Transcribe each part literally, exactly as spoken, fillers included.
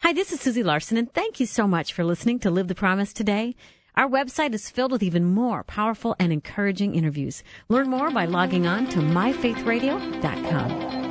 Hi, this is Susie Larson, and thank you so much for listening to Live the Promise today. Our website is filled with even more powerful and encouraging interviews. Learn more by logging on to my faith radio dot com.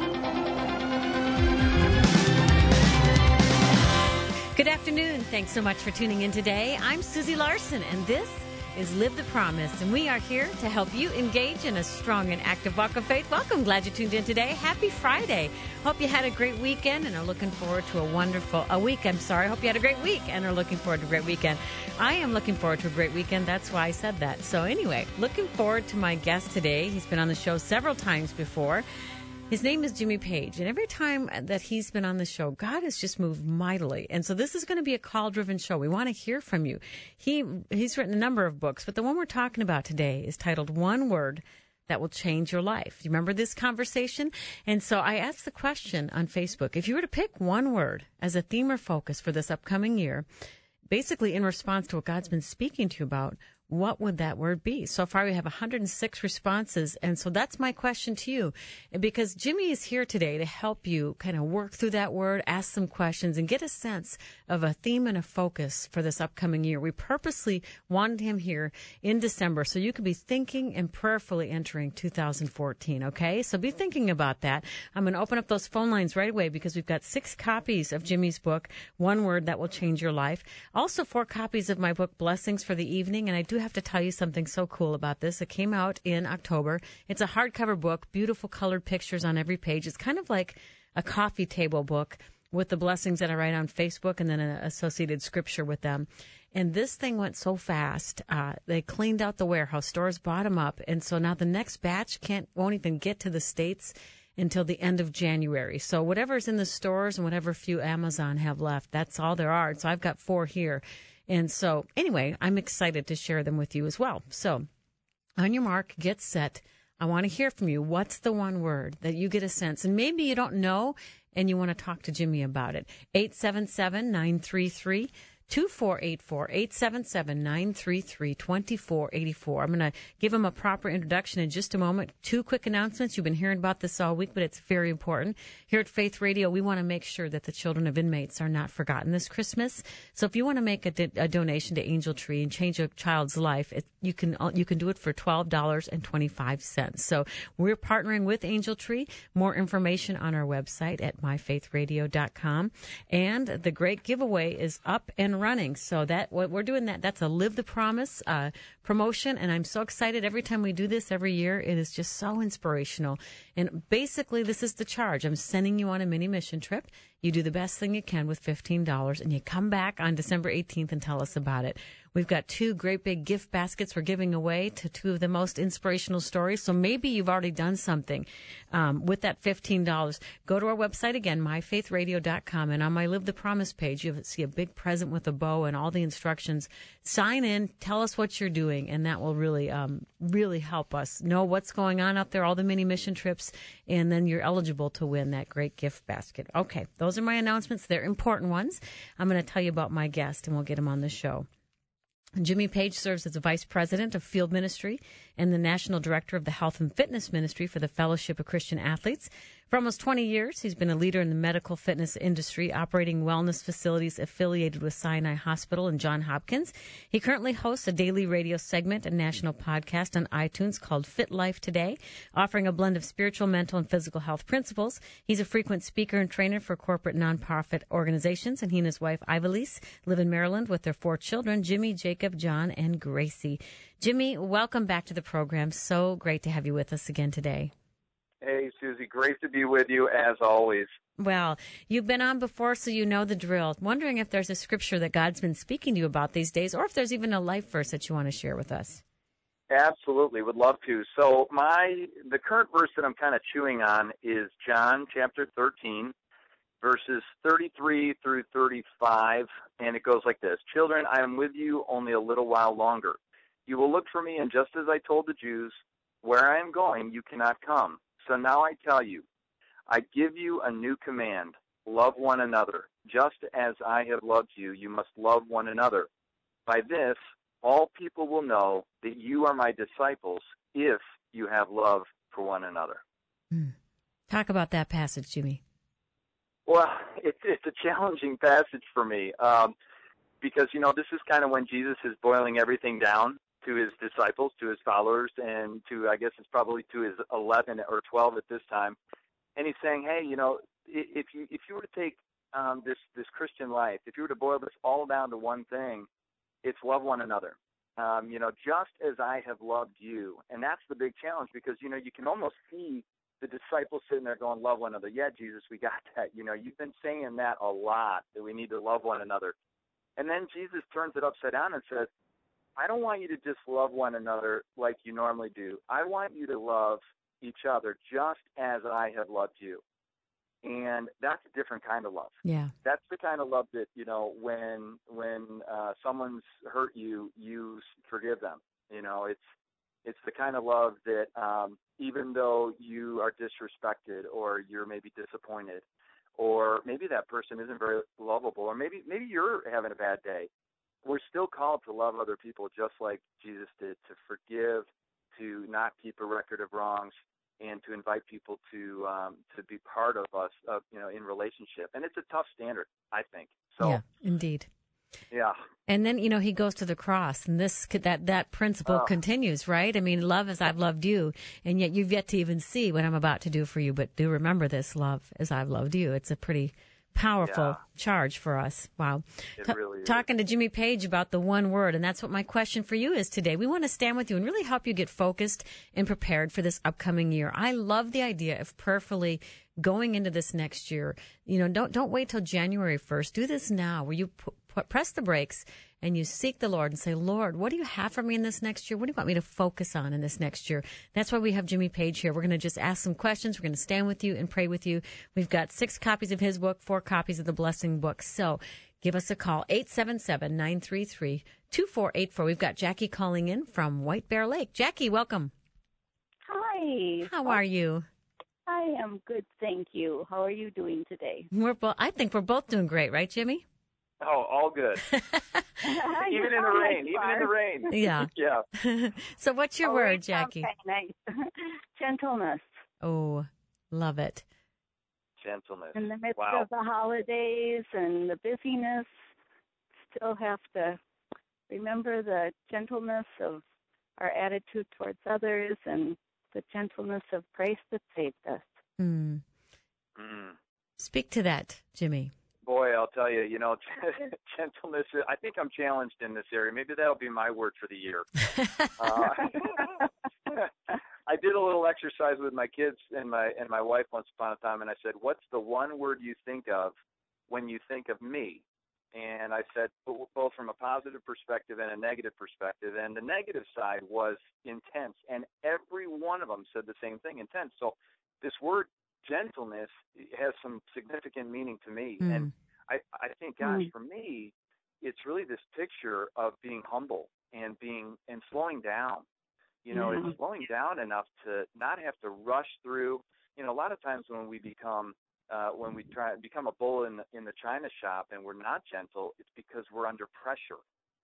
Good afternoon. Thanks so much for tuning in today. I'm Susie Larson, and this is Live the Promise, and we are here to help you engage in a strong and active walk of faith. Welcome. Glad you tuned in today. Happy Friday. Hope you had a great weekend and are looking forward to a wonderful, a week, I'm sorry. Hope you had a great week and are looking forward to a great weekend. I am looking forward to a great weekend. That's why I said that. So anyway, looking forward to my guest today. He's been on the show several times before. His name is Jimmy Page, and every time that he's been on the show, God has just moved mightily. And so this is going to be a call-driven show. We want to hear from you. He He's written a number of books, but the one we're talking about today is titled One Word That Will Change Your Life. You remember this conversation? And so I asked the question on Facebook, if you were to pick one word as a theme or focus for this upcoming year, basically in response to what God's been speaking to you about, what would that word be? So far, we have one hundred six responses, and so that's my question to you. Because Jimmy is here today to help you kind of work through that word, ask some questions, and get a sense of a theme and a focus for this upcoming year. We purposely wanted him here in December so you could be thinking and prayerfully entering two thousand fourteen, okay? So be thinking about that. I'm going to open up those phone lines right away because we've got six copies of Jimmy's book, One Word That Will Change Your Life. Also, four copies of my book, Blessings for the Evening, and I do have to tell you something so cool about this. It came out in October. It's a hardcover book, beautiful colored pictures on every page. It's kind of like a coffee table book with the blessings that I write on Facebook and then an associated scripture with them. And this thing went so fast. Uh, they cleaned out the warehouse. Stores bought them up. And so now the next batch can't won't even get to the States until the end of January. So whatever's in the stores and whatever few Amazon have left, that's all there are. So I've got four here. And so, anyway, I'm excited to share them with you as well. So, on your mark, get set. I want to hear from you. What's the one word that you get a sense? And maybe you don't know and you want to talk to Jimmy about it. eight seven seven, nine three three, two four eight four, eight seven seven, nine three three, two four eight four. I'm going to give him a proper introduction in just a moment. Two quick announcements. You've been hearing about this all week, but it's very important. Here at Faith Radio, we want to make sure that the children of inmates are not forgotten this Christmas. So if you want to make a, do- a donation to Angel Tree and change a child's life, it, you can you can do it for twelve dollars and twenty-five cents. So we're partnering with Angel Tree. More information on our website at my faith radio dot com. And the great giveaway is up and running. So that what we're doing that that's a Live the Promise uh, promotion, and I'm so excited every time we do this every year. It is just so inspirational. And basically, this is the charge. I'm sending you on a mini mission trip. You do the best thing you can with fifteen dollars, and you come back on December eighteenth and tell us about it. We've got two great big gift baskets we're giving away to two of the most inspirational stories. So maybe you've already done something um, with that fifteen dollars. Go to our website again, my faith radio dot com, and on my Live the Promise page, you see a big present with a bow and all the instructions. Sign in, tell us what you're doing, and that will really, um, really help us know what's going on out there, all the mini mission trips, and then you're eligible to win that great gift basket. Okay, those are my announcements. They're important ones. I'm going to tell you about my guest, and we'll get him on the show. Jimmy Page serves as the Vice President of Field Ministry and the National Director of the Health and Fitness Ministry for the Fellowship of Christian Athletes. For almost twenty years, he's been a leader in the medical fitness industry, operating wellness facilities affiliated with Sinai Hospital and Johns Hopkins. He currently hosts a daily radio segment and national podcast on iTunes called Fit Life Today, offering a blend of spiritual, mental, and physical health principles. He's a frequent speaker and trainer for corporate nonprofit organizations, and he and his wife, Ivelisse, live in Maryland with their four children, Jimmy, Jacob, John, and Gracie. Jimmy, welcome back to the program. So great to have you with us again today. Hey, Susie, great to be with you as always. Well, you've been on before, so you know the drill. Wondering if there's a scripture that God's been speaking to you about these days, or if there's even a life verse that you want to share with us. Absolutely, would love to. So my the current verse that I'm kind of chewing on is John chapter thirteen, verses thirty-three through thirty-five, and it goes like this. Children, I am with you only a little while longer. You will look for me, and just as I told the Jews, where I am going, you cannot come. So now I tell you, I give you a new command. Love one another. Just as I have loved you, you must love one another. By this, all people will know that you are my disciples if you have love for one another. Hmm. Talk about that passage, Jimmy. Well, it's it's a challenging passage for me um, because you know this is kind of when Jesus is boiling everything down to his disciples, to his followers, and to I guess it's probably to his eleven or twelve at this time, and he's saying, hey, you know, if you if you were to take um, this this Christian life, if you were to boil this all down to one thing, it's love one another. Um, you know, just as I have loved you, and that's the big challenge because you know you can almost see the disciples sitting there going, love one another. Yeah, Jesus, we got that. You know, you've been saying that a lot, that we need to love one another. And then Jesus turns it upside down and says, I don't want you to just love one another like you normally do. I want you to love each other just as I have loved you. And that's a different kind of love. Yeah. That's the kind of love that, you know, when when uh, someone's hurt you, you forgive them. You know, it's it's the kind of love that um, even though you are disrespected or you're maybe disappointed or maybe that person isn't very lovable or maybe maybe you're having a bad day, we're still called to love other people just like Jesus did, to forgive, to not keep a record of wrongs, and to invite people to um, to be part of us, uh, you know, in relationship. And it's a tough standard, I think. So, yeah, indeed. Yeah. And then, you know, he goes to the cross, and this that that principle Oh. continues, right? I mean, love as I've loved you, and yet you've yet to even see what I'm about to do for you. But do remember this, love as I've loved you. It's a pretty powerful Yeah. charge for us. Wow. It Ta- really is. Talking to Jimmy Page about the one word, and that's what my question for you is today. We want to stand with you and really help you get focused and prepared for this upcoming year. I love the idea of prayerfully going into this next year. You know, don't don't wait till January first. Do this now, where you pu- pu- press the brakes and you seek the Lord and say, Lord, what do you have for me in this next year? What do you want me to focus on in this next year? That's why we have Jimmy Page here. We're going to just ask some questions. We're going to stand with you and pray with you. We've got six copies of his book, four copies of the Blessing book. So give us a call, eight seven seven, nine three three, two four eight four. We've got Jackie calling in from White Bear Lake. Jackie, welcome. Hi. How are you? I am good, thank you. How are you doing today? We're both, I think we're both doing great, right, Jimmy? Oh, all good. Even in the rain. Even in the rain. Yeah. Yeah. So what's your Oh, word, it sounds Jackie? kinda nice. Gentleness. Oh, love it. Gentleness. In the midst Wow. of the holidays and the busyness, still have to remember the gentleness of our attitude towards others and the gentleness of Christ that saved us. Mm. Mm. Speak to that, Jimmy. Boy, I'll tell you, you know, gentleness, I think I'm challenged in this area. Maybe that'll be my word for the year. uh, I did a little exercise with my kids and my and my wife once upon a time, and I said, what's the one word you think of when you think of me? And I said, both from a positive perspective and a negative perspective. And the negative side was intense. And every one of them said the same thing, intense. So this word gentleness has some significant meaning to me. Mm. And I, I think, gosh, Mm. for me, it's really this picture of being humble and being and slowing down. You know, Yeah. it's slowing down enough to not have to rush through. You know, a lot of times when we become uh, when we try to become a bull in the, in the china shop and we're not gentle, it's because we're under pressure.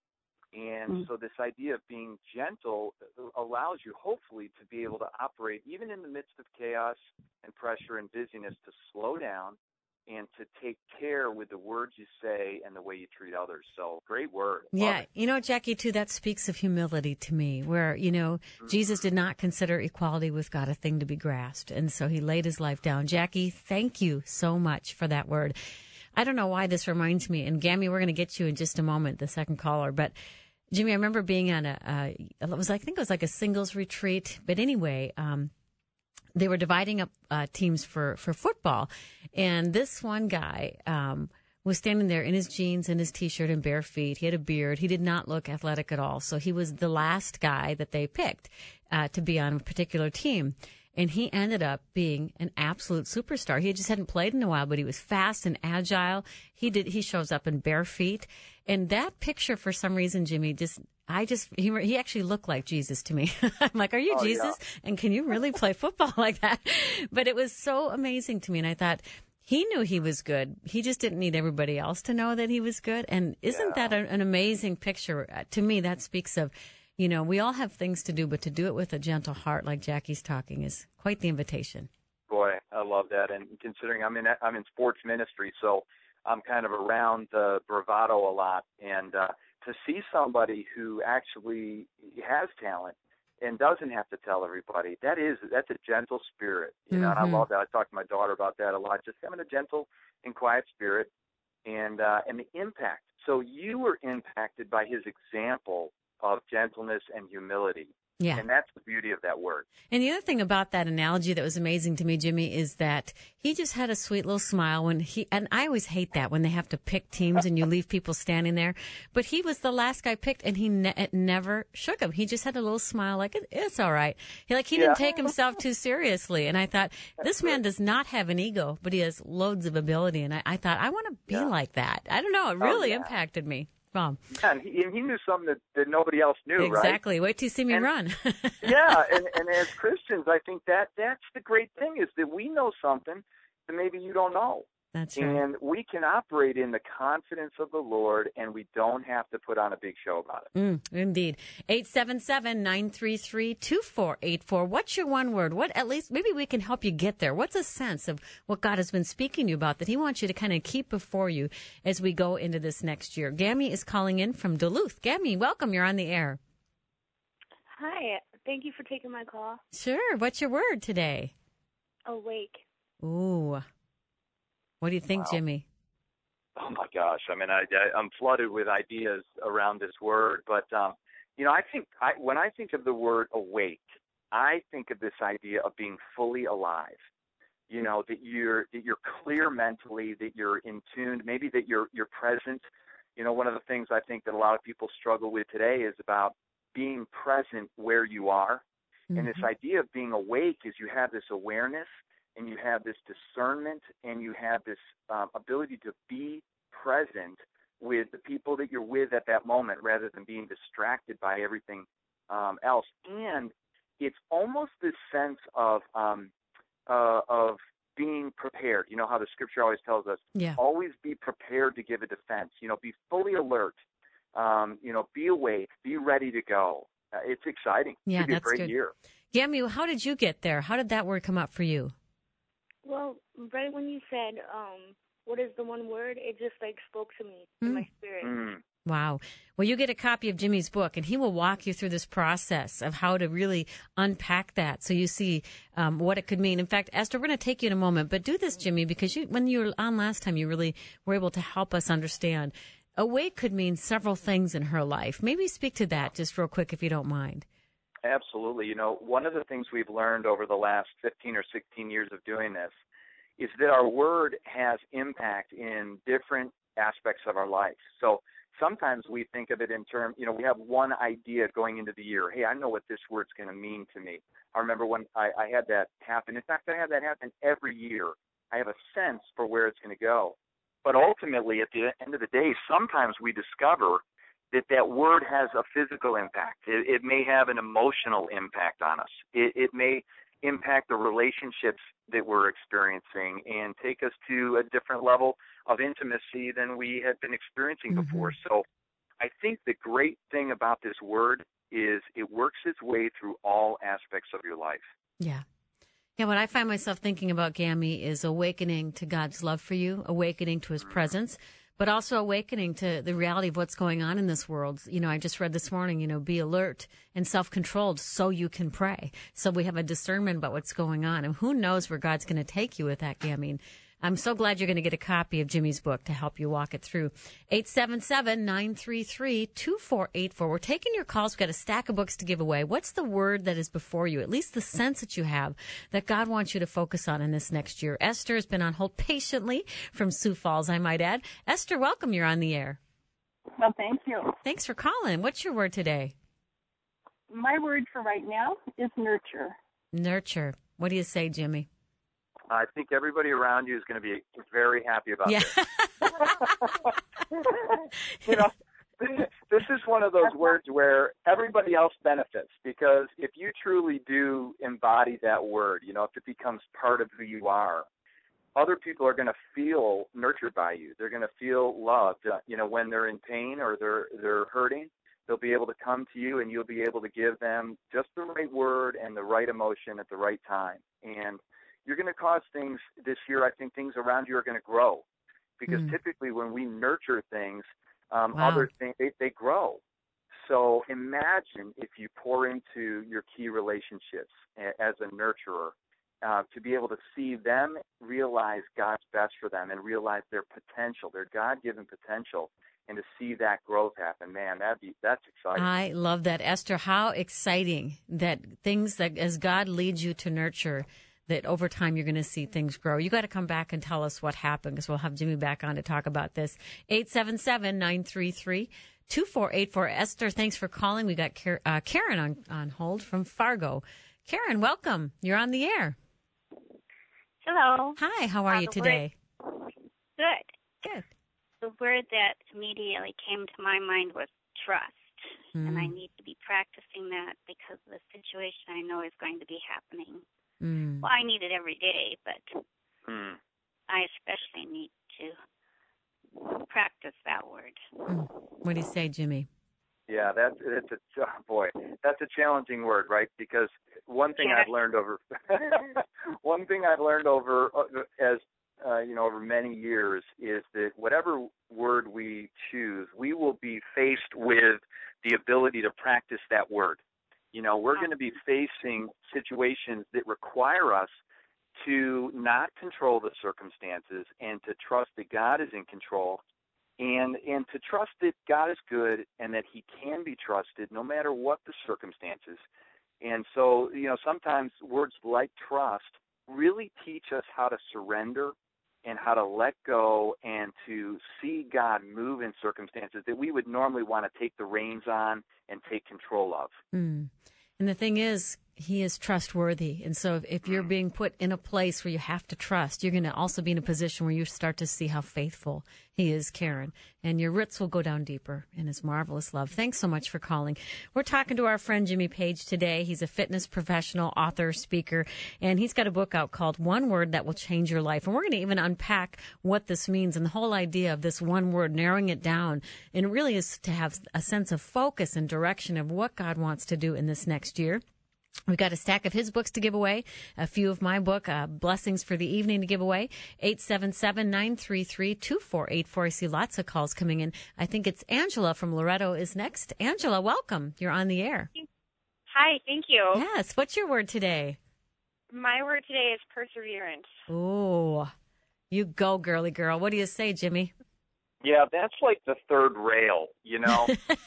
And Mm. so this idea of being gentle allows you, hopefully, to be able to operate, even in the midst of chaos and pressure and busyness, to slow down and to take care with the words you say and the way you treat others. So great word. Love Yeah, it. you know, Jackie, too, that speaks of humility to me, where, you know, Jesus did not consider equality with God a thing to be grasped, and so he laid his life down. Jackie, thank you so much for that word. I don't know why this reminds me, and Gammy, we're going to get you in just a moment, the second caller, but Jimmy, I remember being on a, uh, it was, I think it was like a singles retreat, but anyway, um, they were dividing up uh, teams for, for football. And this one guy um, was standing there in his jeans and his T-shirt and bare feet. He had a beard. He did not look athletic at all. So he was the last guy that they picked uh, to be on a particular team. And he ended up being an absolute superstar. He just hadn't played in a while, but he was fast and agile. He did. He shows up in bare feet. And that picture, for some reason, Jimmy, just I just he he actually looked like Jesus to me. I'm like, are you Oh, Jesus? yeah. And can you really play football like that? But it was so amazing to me, and I thought he knew he was good. He just didn't need everybody else to know that he was good. And isn't Yeah. that a, an amazing picture? Uh, to me, that speaks of, you know, we all have things to do, but to do it with a gentle heart, like Jackie's talking, is quite the invitation. Boy, I I love that. And considering I'm in I'm in sports ministry, so I'm kind of around the bravado a lot. And uh, to see somebody who actually has talent and doesn't have to tell everybody, that is that's a gentle spirit. You know, Mm-hmm. and I love that. I talk to my daughter about that a lot. Just having a gentle and quiet spirit, and uh, and the impact. So you were impacted by his example of gentleness and humility. Yeah. And that's the beauty of that word. And the other thing about that analogy that was amazing to me, Jimmy, is that he just had a sweet little smile when he, and I always hate that when they have to pick teams and you leave people standing there. But he was the last guy picked and he ne- it never shook him. He just had a little smile like, it, it's all right. He like, he Yeah. didn't take himself too seriously. And I thought, this man does not have an ego, but he has loads of ability. And I, I thought, I want to be Yeah. like that. I don't know. It really yeah. impacted me. Well, Yeah, and he, and he knew something that, that nobody else knew, right? exactly. Wait till you see me And- run. Yeah, and, and as Christians, I think that that's the great thing is that we know something that maybe you don't know. That's right. And we can operate in the confidence of the Lord, and we don't have to put on a big show about it. Mm, indeed. eight seven seven, nine three three, two four eight four. What's your one word? What, at least, maybe we can help you get there. What's a sense of what God has been speaking to you about that he wants you to kind of keep before you as we go into this next year? Gammy is calling in from Duluth. Gammy, welcome. You're on the air. Hi. Thank you for taking my call. Sure. What's your word today? Awake. Ooh. What do you think, Wow. Jimmy? Oh my gosh! I mean, I, I, I'm flooded with ideas around this word, but um, you know, I think I, when I think of the word awake, I think of this idea of being fully alive. You know, that you're that you're clear mentally, that you're in tune, maybe that you're you're present. You know, one of the things I think that a lot of people struggle with today is about being present where you are, Mm-hmm. and this idea of being awake is you have this awareness. And you have this discernment, and you have this um, ability to be present with the people that you're with at that moment, rather than being distracted by everything um, else. And it's almost this sense of um, uh, of being prepared. You know how the Scripture always tells us, Yeah. always be prepared to give a defense. You know, be fully alert. Um, you know, be awake, be ready to go. Uh, it's exciting. Yeah, It's gonna be a that's great good. year. Gammy, how did you get there? How did that word come up for you? Well, right when you said, um, what is the one word, it just like spoke to me in Mm. my spirit. Mm. Wow. Well, you get a copy of Jimmy's book, and he will walk you through this process of how to really unpack that so you see um, what it could mean. In fact, Esther, we're going to take you in a moment, but do this, Jimmy, because you, when you were on last time, you really were able to help us understand. Awake could mean several things in her life. Maybe speak to that just real quick, if you don't mind. Absolutely. You know, one of the things we've learned over the last fifteen or sixteen years of doing this is that our word has impact in different aspects of our life. So sometimes we think of it in terms, you know, we have one idea going into the year. Hey, I know what this word's going to mean to me. I remember when I, I had that happen. In fact, I have that happen every year. I have a sense for where it's going to go. But ultimately, at the end of the day, sometimes we discover that that word has a physical impact. It, it may have an emotional impact on us. It, it may impact the relationships that we're experiencing and take us to a different level of intimacy than we had been experiencing Mm-hmm. before. So I think the great thing about this word is it works its way through all aspects of your life. Yeah. Yeah, what I find myself thinking about, Gammy, is awakening to God's love for you, awakening to his presence, but also awakening to the reality of what's going on in this world. You know, I just read this morning, you know, be alert and self-controlled so you can pray. So we have a discernment about what's going on. And who knows where God's going to take you with that, Gammy. I'm so glad you're going to get a copy of Jimmy's book to help you walk it through. eight seven seven, nine three three, two four eight four. We're taking your calls. We've got a stack of books to give away. What's the word that is before you, at least the sense that you have that God wants you to focus on in this next year? Esther has been on hold patiently from Sioux Falls, I might add. Esther, welcome. You're on the air. Well, thank you. Thanks for calling. What's your word today? My word for right now is nurture. Nurture. What do you say, Jimmy? I think everybody around you is going to be very happy about Yeah. this. You know, this is one of those words where everybody else benefits, because if you truly do embody that word, you know, if it becomes part of who you are, other people are going to feel nurtured by you. They're going to feel loved. Uh, you know, when they're in pain or they're they're hurting, they'll be able to come to you, and you'll be able to give them just the right word and the right emotion at the right time. And you're going to cause things this year. I think things around you are going to grow, because Mm. typically when we nurture things, um, Wow. other things they, they grow. So imagine if you pour into your key relationships a- as a nurturer, uh, to be able to see them realize God's best for them and realize their potential, their God-given potential, and to see that growth happen. Man, that'd be that's exciting. I love that, Esther. How exciting that things that as God leads you to nurture, that over time you're going to see things grow. You got to come back and tell us what happened, because we'll have Jimmy back on to talk about this. eight seven seven, nine three three, two four eight four. Esther, thanks for calling. We got Car- uh, Karen on, on hold from Fargo. Karen, welcome. You're on the air. Hello. Hi, how are Uh, you the today? Word, good. Good. The word that immediately came to my mind was trust. And I Mm. need to be practicing that because the situation I know is going to be happening. Mm. Well, I need it every day, but Hmm. I especially need to practice that word. Mm. What do you say, Jimmy? Yeah, that's it's a oh boy, that's a challenging word, right? Because one thing Yeah. I've learned over one thing I've learned over uh, as uh, you know over many years is that whatever word we choose, we will be faced with the ability to practice that word. You know, we're going to be facing situations that require us to not control the circumstances and to trust that God is in control. And and to trust that God is good and that he can be trusted no matter what the circumstances. And so, you know, sometimes words like trust really teach us how to surrender and how to let go and to see God move in circumstances that we would normally want to take the reins on and take control of. Mm. And the thing is, he is trustworthy. And so if, if you're being put in a place where you have to trust, you're going to also be in a position where you start to see how faithful he is, Karen. And your roots will go down deeper in his marvelous love. Thanks so much for calling. We're talking to our friend Jimmy Page today. He's a fitness professional, author, speaker, and he's got a book out called One Word That Will Change Your Life. And we're going to even unpack what this means and the whole idea of this one word, narrowing it down. And it really is to have a sense of focus and direction of what God wants to do in this next year. We've got a stack of his books to give away, a few of my book, uh, Blessings for the Evening, to give away. eight seven seven, nine three three, two four eight four. I see lots of calls coming in. I think it's Angela from Loretto is next. Angela, welcome. You're on the air. Hi, thank you. Yes. What's your word today? My word today is perseverance. Oh, you go, girly girl. What do you say, Jimmy? Yeah, that's like the third rail, you know.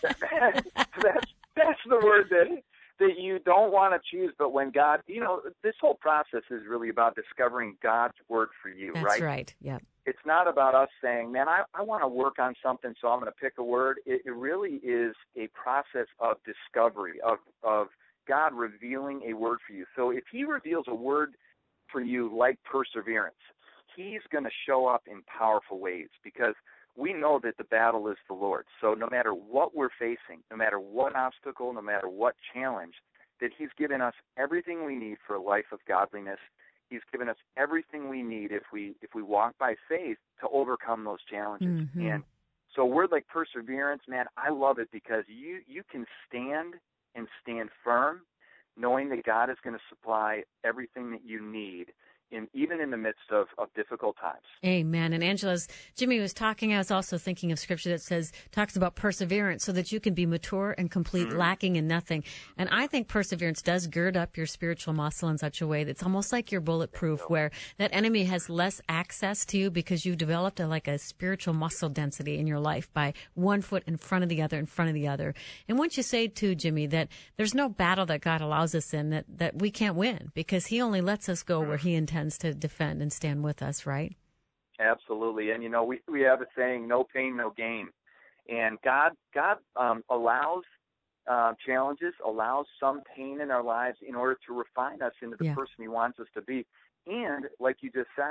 that's that's the word that that you don't want to choose, but when God, you know, this whole process is really about discovering God's word for you, That's right? right. Yep. It's not about us saying, man, I, I want to work on something, so I'm going to pick a word. It, it really is a process of discovery, of, of God revealing a word for you. So if he reveals a word for you like perseverance, he's going to show up in powerful ways, because we know that the battle is the Lord's. So no matter what we're facing, no matter what obstacle, no matter what challenge, that he's given us everything we need for a life of godliness. He's given us everything we need if we if we walk by faith to overcome those challenges. Mm-hmm. And so a word like perseverance, man, I love it, because you, you can stand and stand firm knowing that God is going to supply everything that you need, in even in the midst of, of difficult times. Amen. And Angela's, Jimmy was talking, I was also thinking of scripture that says, talks about perseverance so that you can be mature and complete, mm-hmm. lacking in nothing. And I think perseverance does gird up your spiritual muscle in such a way that's almost like you're bulletproof, where that enemy has less access to you because you've developed a, like a spiritual muscle density in your life by one foot in front of the other, in front of the other. And once you say too, Jimmy, that there's no battle that God allows us in that, that we can't win, because he only lets us go where he intends to defend and stand with us, right? Absolutely. And, you know, we, we have a saying, no pain, no gain. And God God um, allows uh, challenges, allows some pain in our lives in order to refine us into the yeah. person he wants us to be. And, like you just said,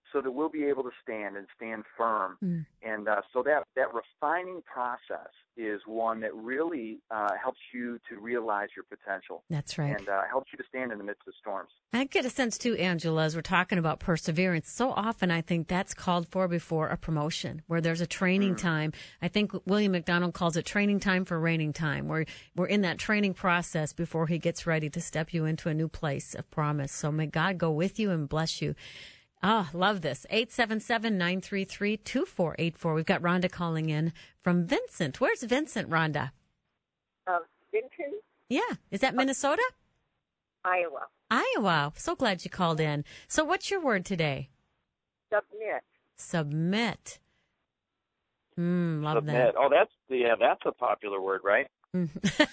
so that we'll be able to stand and stand firm. Mm. And uh, so that, that refining process is one that really uh, helps you to realize your potential. That's right. And uh, helps you to stand in the midst of storms. I get a sense, too, Angela, as we're talking about perseverance, so often I think that's called for before a promotion, where there's a training Mm. time. I think William McDonald calls it training time for reigning time, where we're in that training process before he gets ready to step you into a new place of promise. So may God go with you and bless you. Ah, love this. eight seven seven, nine three three, two four eight four. We've got Rhonda calling in from Vincent. Where's Vincent, Rhonda? Uh, Vinton, Yeah. Is that Minnesota? Iowa. Iowa. So glad you called in. So what's your word today? Submit. Submit. Hmm, love Submit. Oh, that's yeah, that's a popular word, right? that.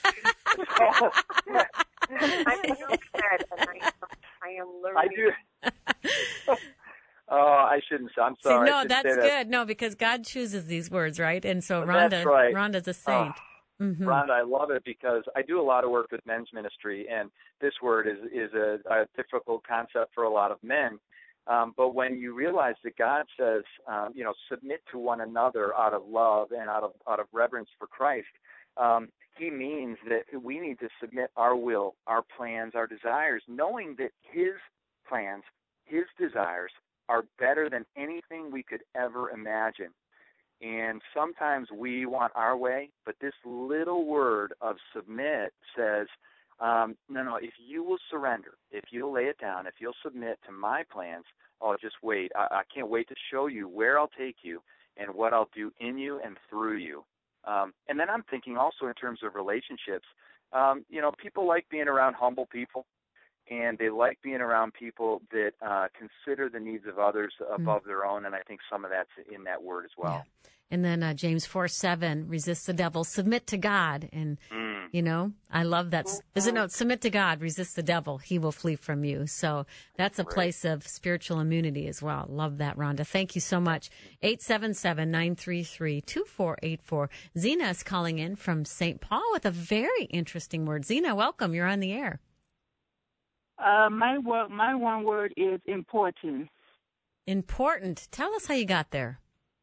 I'm a nomad, and I, I am learning. I do. Oh, I shouldn't say. I'm See, sorry. I no, should that's say that. good. No, because God chooses these words, right? And so That's Rhonda, right. Rhonda's a saint. Oh, Mhm. Rhonda, I love it because I do a lot of work with men's ministry, and this word is is a, a difficult concept for a lot of men. Um, but when you realize that God says, um, you know, submit to one another out of love and out of out of reverence for Christ, um, He means that we need to submit our will, our plans, our desires, knowing that His plans, His desires are better than anything we could ever imagine. And sometimes we want our way, but this little word of submit says, um, no, no, if you will surrender, if you'll lay it down, if you'll submit to my plans, oh, just wait. I, I can't wait to show you where I'll take you and what I'll do in you and through you. Um, and then I'm thinking also in terms of relationships. Um, you know, people like being around humble people, and they like being around people that uh, consider the needs of others above mm. their own, and I think some of that's in that word as well. Yeah. And then uh, James four seven, resist the devil, submit to God. And, mm. you know, I love that. There's a note, submit to God, resist the devil, he will flee from you. So that's a Great. place of spiritual immunity as well. Love that, Rhonda. Thank you so much. eight seven seven, nine three three, two four eight four. Zena is calling in from Saint Paul with a very interesting word. Zena, welcome. You're on the air. Uh, my word, my one word is important. Important. Tell us how you got there.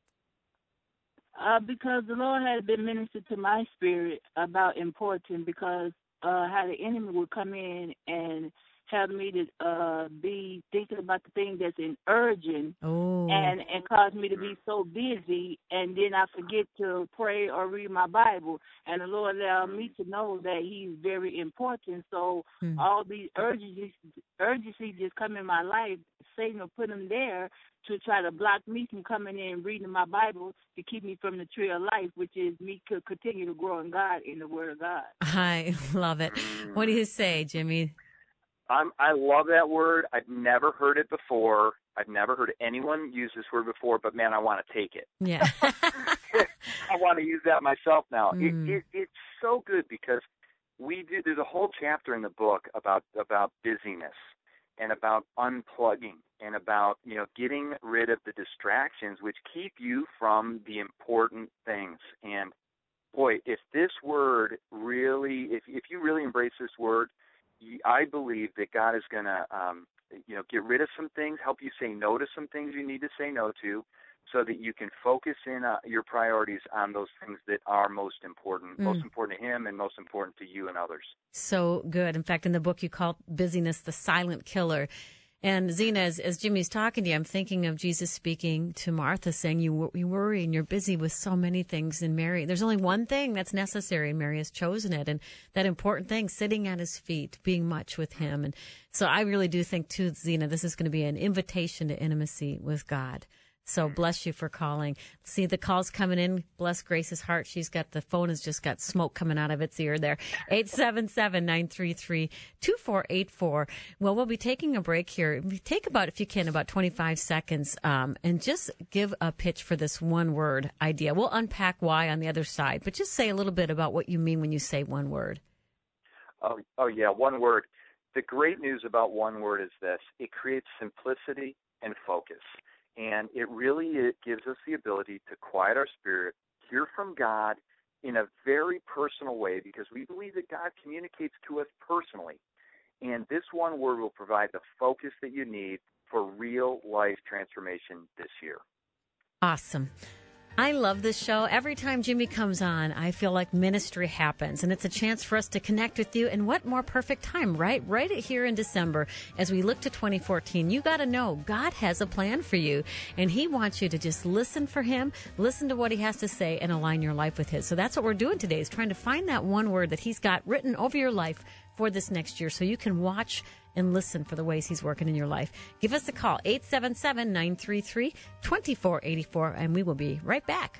Uh, because the Lord had been ministered to my spirit about important, because uh, how the enemy would come in and have me to uh, be thinking about the thing that's in urgent, oh. and and cause me to be so busy, and then I forget to pray or read my Bible. And the Lord allowed me to know that He's very important. So hmm. all these urgencies, urgencies just come in my life. Satan will put them there to try to block me from coming in and reading my Bible, to keep me from the tree of life, which is me to continue to grow in God, in the Word of God. I love it. What do you say, Jimmy? I'm, I love that word. I've never heard it before. I've never heard anyone use this word before, but, man, I want to take it. Yeah. I want to use that myself now. Mm. It, it, it's so good because we do. There's a whole chapter in the book about about busyness and about unplugging and about, you know, getting rid of the distractions which keep you from the important things. And, boy, if this word really, if if you really embrace this word, I believe that God is going to, um, you know, get rid of some things, help you say no to some things you need to say no to, so that you can focus in uh, your priorities on those things that are most important, mm. most important to Him and most important to you and others. So good. In fact, in the book you call busyness the silent killer. And Zena, as, as Jimmy's talking to you, I'm thinking of Jesus speaking to Martha, saying, you, you worry and you're busy with so many things. And Mary, there's only one thing that's necessary, and Mary has chosen it. And that important thing, sitting at His feet, being much with Him. And so I really do think, too, Zena, this is going to be an invitation to intimacy with God. So bless you for calling. See the calls coming in. Bless Grace's heart. She's got the phone has just got smoke coming out of its ear there. eight seven seven, nine three three, two four eight four. Well, we'll be taking a break here. Take about, if you can, about twenty-five seconds um, and just give a pitch for this one word idea. We'll unpack why on the other side, but just say a little bit about what you mean when you say one word. Oh, oh yeah, one word. The great news about one word is this. It creates simplicity and focus. And it really it gives us the ability to quiet our spirit, hear from God in a very personal way, because we believe that God communicates to us personally. And this one word will provide the focus that you need for real life transformation this year. Awesome. I love this show. Every time Jimmy comes on, I feel like ministry happens, and it's a chance for us to connect with you. And what more perfect time, right? Right here in December as we look to twenty fourteen. You got to know God has a plan for you, and he wants you to just listen for him, listen to what he has to say, and align your life with his. So that's what we're doing today, is trying to find that one word that he's got written over your life for this next year so you can watch and listen for the ways he's working in your life. Give us a call, eight seven seven, nine three three, two four eight four, and we will be right back.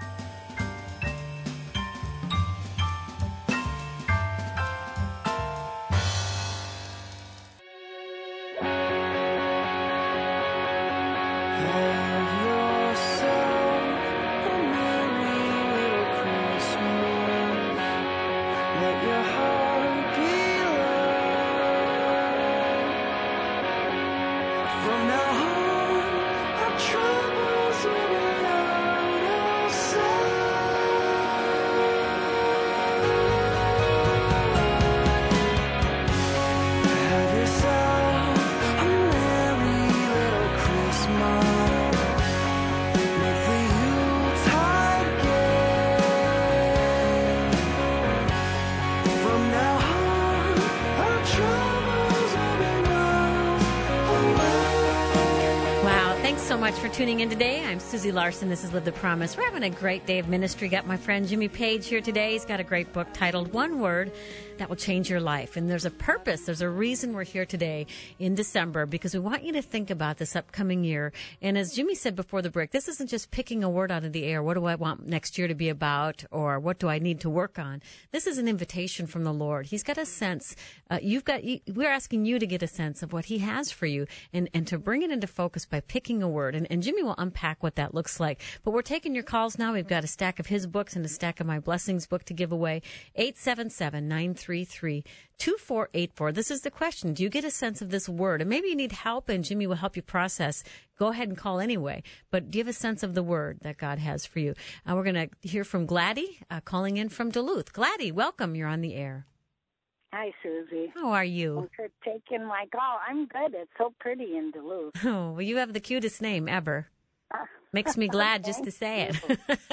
For tuning in today. I'm Susie Larson. This is Live the Promise. We're having a great day of ministry. Got my friend Jimmy Page here today. He's got a great book titled One Word That Will Change Your Life. And there's a purpose. There's a reason we're here today in December, because we want you to think about this upcoming year. And as Jimmy said before the break, this isn't just picking a word out of the air. What do I want next year to be about? Or what do I need to work on? This is an invitation from the Lord. He's got a sense. Uh, you've got. You, we're asking you to get a sense of what he has for you, and, and to bring it into focus by picking a word. And, and Jimmy will unpack what that looks like. But we're taking your calls now. We've got a stack of his books and a stack of my blessings book to give away. eight seven seven, nine three three, two four eight four. This is the question. Do you get a sense of this word? And maybe you need help, and Jimmy will help you process. Go ahead and call anyway. But do you have a sense of the word that God has for you? Uh, we're going to hear from Gladys, uh, calling in from Duluth. Gladys, welcome. You're on the air. Hi, Susie. How are you? Thanks for taking my call. I'm good. It's so pretty in Duluth. Oh, well, you have the cutest name ever. Uh, Makes me glad just to say it.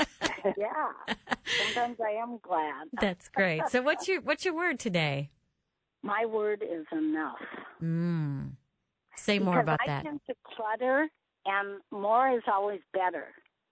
Yeah. Sometimes I am glad. That's great. So what's your what's your word today? My word is enough. Mm. Say because more about I that. I tend to clutter, and more is always better.